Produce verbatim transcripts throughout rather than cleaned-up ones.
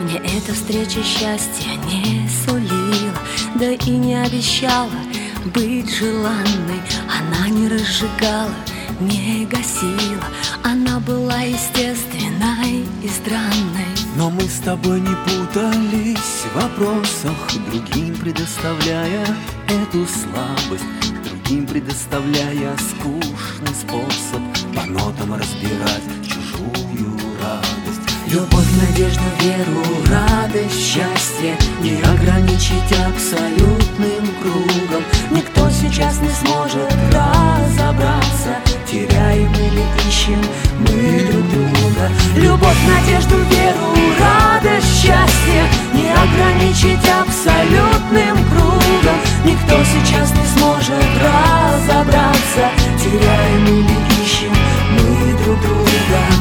Мне эта встреча счастья не сулила, да и не обещала быть желанной. Она не разжигала, не гасила, она была естественной и странной. Но мы с тобой не путались в вопросах, другим предоставляя эту слабость, другим предоставляя скучный способ по нотам разбирать чужую радость. Любовь, надежду, веру, радость, счастье не ограничить абсолютным кругом. Никто сейчас не сможет разобраться, теряем или ищем мы друг друга. Любовь, надежду, веру, радость, счастье не ограничить абсолютным кругом. Никто сейчас не сможет разобраться, теряем или ищем мы друг друга.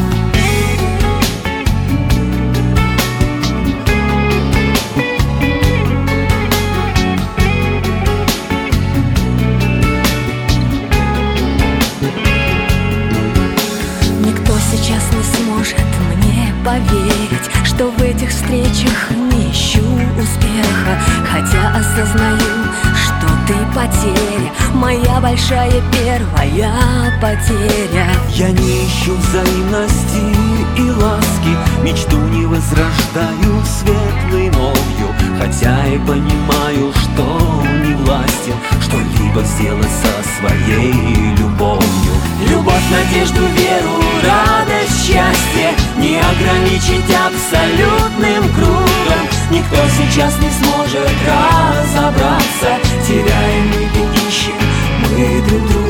Сейчас не сможет мне поверить, что в этих встречах не ищу успеха, хотя осознаю, что ты потеря, моя большая первая потеря. Я не ищу взаимности и ласки, мечту не возрождаю светлой новью, хотя и понимаю, что не властен что-либо сделать со своей любовью. Любовь, надежду, веру, радость, счастье не ограничить абсолютным кругом. Никто сейчас не сможет разобраться, теряем или ищем мы друг друга.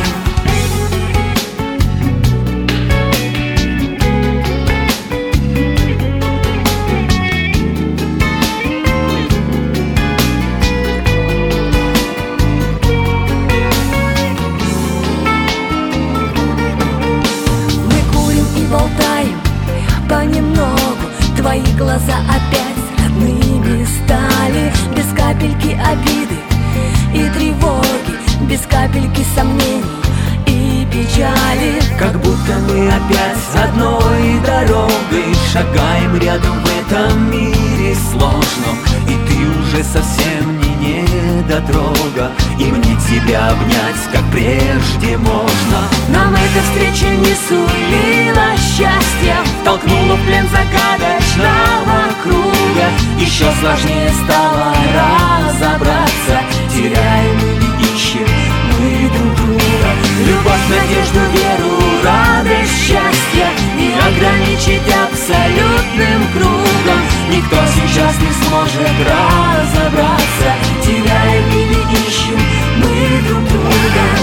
Болтаем понемногу, твои глаза опять родными стали, без капельки обиды и тревоги, без капельки сомнений и печали. Как будто мы опять одной дорогой шагаем рядом в этом мире сложном, и ты уже совсем не недотрога, и мне тебя обнять, как прежде можно. Нам эта встреча не сулила счастья, толкнула в плен загадочного круга. Еще сложнее стало разобраться, теряем или ищем мы друг друга. Любовь, надежду, веру, радость, счастье не ограничить абсолютным кругом. Никто сейчас не сможет разобраться, теряем или ищем мы друг друга.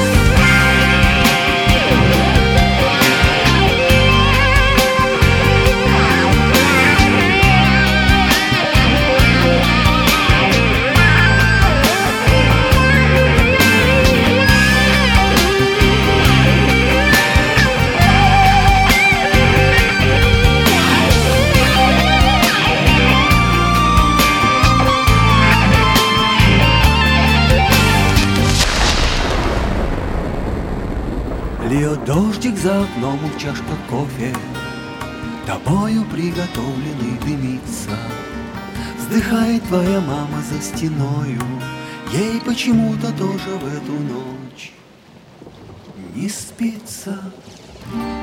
Льет дождик за окном, в чашках кофе тобою приготовленный дымится. Вздыхает твоя мама за стеною, ей почему-то тоже в эту ночь не спится.